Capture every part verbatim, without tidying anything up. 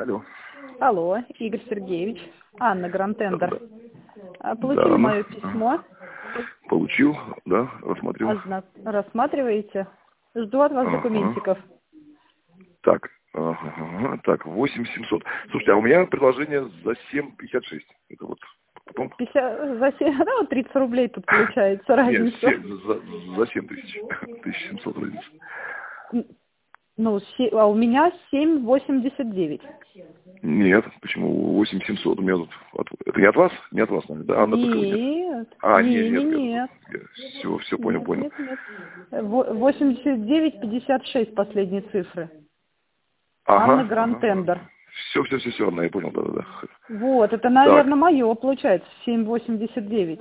Алло. Алло, Игорь Сергеевич. Анна, Гранд-Тендер. Да, да. Получили Да, мое Анна. письмо? Получил, да, рассмотрел. Озна- Рассматриваете? Жду от вас Ага. документиков. Так, ага, ага, так, восемь семьсот. Слушайте, а у меня предложение за семь пятьдесят шесть. Это вот потом... пятьдесят, за семь, да, вот тридцать рублей тут получается Нет, разница. семь- за, за семь тысяч. тысяча семьсот разница. Н- Ну, се- а у меня семь восемьдесят девять. Нет, почему восемь семьсот? У меня тут... от- Это не от вас? Не от вас, наверное, да? Анна Быкова, нет? Нет, А, не, нет, не, нет. нет. Все, все, понял, Нет, понял. нет, нет. Во- восемьдесят девять пятьдесят шесть последние цифры. Анна Ага, Гранд-Тендер. ага. Все, все, все, все, Анна, я понял, да, да, да. Вот, это, Так, наверное, мое получается, семь восемьдесят девять.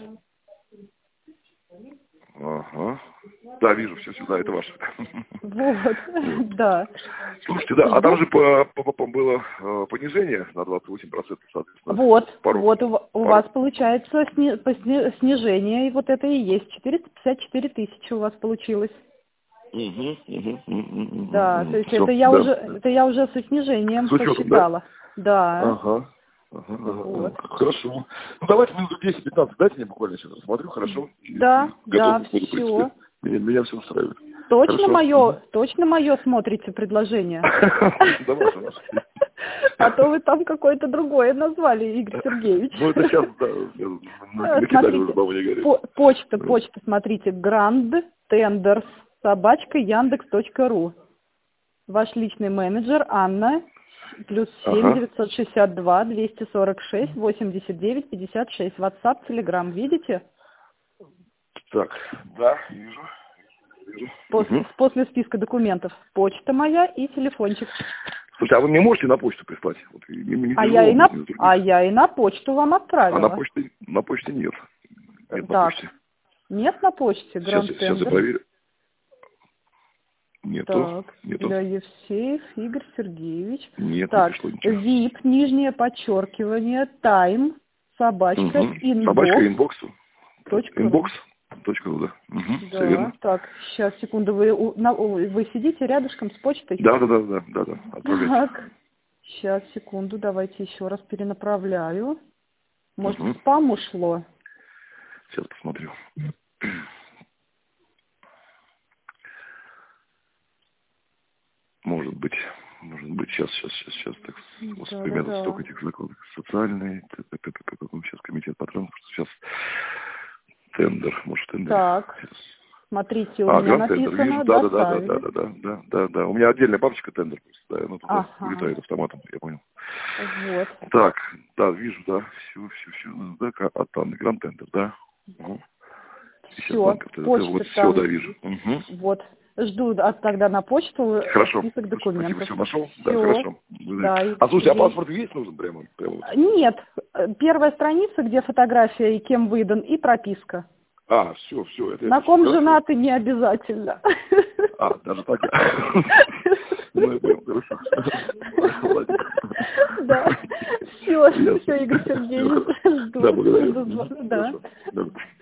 ага. Да, вижу, все сюда, это ваше. Вот, Вот. да. Слушайте, да, а там Жду. же по, по- по- было э, понижение на двадцать восемь процентов, соответственно, Вот, порог. вот у, ва- у вас порог. получается сни- по сни- снижение, и вот это и есть. четыреста пятьдесят четыре тысячи у вас получилось. Угу, угу, угу, Да, то есть все, это я да. уже, это я уже со снижением С учетом, да? посчитала. Да, Ага. Ага, ага, вот. ага. Хорошо. Ну давайте минуту десять-пятнадцать дайте мне буквально сейчас рассмотрю, хорошо? И, Да, и да, готов буду, в принципе. все. Меня, меня все устраивает. Точно Хорошо. мое, точно мое смотрите предложение? Да, ваше, ваше. А то вы там какое-то другое назвали, Игорь Сергеевич. Ну, это сейчас, да, накидали уже, Смотрите, баба не горит. по- почта, почта, смотрите, Гранд-Тендерс, собачка, яндекс точка ру. Ваш личный менеджер Анна, плюс семь Ага. девятьсот шестьдесят два двести сорок шесть восемьдесят девять пятьдесят шесть. WhatsApp, Telegram, видите? Так, да, вижу. вижу. После, Угу. после списка документов. Почта моя и телефончик. Слушайте, а вы мне можете на почту прислать? Вот, и мне не А тяжело, я и на, мне других. а я и на почту вам А отправила. на почте, на почте нет. Нет на Так, почте. нет на почте, Сейчас, Гранд я- сейчас я Тендер. проверю. Нету, Так, нету. для Евсеев Игорь Сергеевич. Нет, Так, не пришло ничего. вип, нижнее подчеркивание, тайм, собачка, Угу. инбокс. Собачка инбокс. Точка ру. Инбокс. Точка ру, да. Угу. Все Да, верно. так, сейчас, секунду, вы, у- на- у- вы сидите рядышком с почтой? Да, да, да, да, да, да. Отправляйте. Так, сейчас, секунду, давайте еще раз перенаправляю. Может, Угу. в спам ушло? Сейчас посмотрю. Может быть, может быть, сейчас, сейчас, сейчас, сейчас, так, господи, у меня тут Да-да-да. столько этих законов. Социальный, какой сейчас комитет по транспорту, сейчас тендер, может, тендер. Так, Сейчас. смотрите, у А, меня гранд-тендер, написано вижу, да, да, да, да, «доставили». да, да, да, да, да, да. У меня отдельная папочка тендер, просто, да, она туда Ага, улетает автоматом, я понял. вот. Так, да, вижу, да, все, все, все, да, от Анны, гранд-тендер, да. Угу. Все, почта вот все, там. да, вижу. Угу. Вот. Жду от- тогда на почту Хорошо. список Спасибо, документов. все нашел? Да, Всё. хорошо. Да, Игорь А слушайте, а Сергеевич. паспорт есть нужен прямо? прямо вот? Нет, первая страница, где фотография и кем выдан, и прописка. А, все, все. Это На это ком хорошо. женаты не обязательно. А, даже так? Ну, я понял, хорошо. Молодец. Да. Все, Ясно. все, Игорь Сергеевич, жду. Да, благодарю. Жду звон- Да. Хорошо. Да.